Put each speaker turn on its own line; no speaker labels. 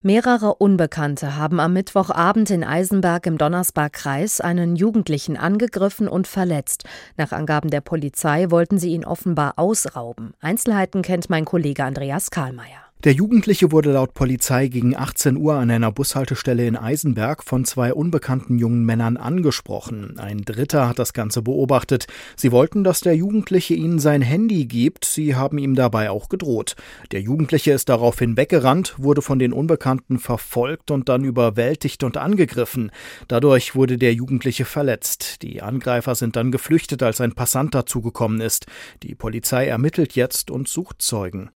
Mehrere Unbekannte haben am Mittwochabend in Eisenberg im Donnersbergkreis einen Jugendlichen angegriffen und verletzt. Nach Angaben der Polizei wollten sie ihn offenbar ausrauben. Einzelheiten kennt mein Kollege Andreas Karlmeier.
Der Jugendliche wurde laut Polizei gegen 18 Uhr an einer Bushaltestelle in Eisenberg von zwei unbekannten jungen Männern angesprochen. Ein Dritter hat das Ganze beobachtet. Sie wollten, dass der Jugendliche ihnen sein Handy gibt. Sie haben ihm dabei auch gedroht. Der Jugendliche ist daraufhin weggerannt, wurde von den Unbekannten verfolgt und dann überwältigt und angegriffen. Dadurch wurde der Jugendliche verletzt. Die Angreifer sind dann geflüchtet, als ein Passant dazugekommen ist. Die Polizei ermittelt jetzt und sucht Zeugen.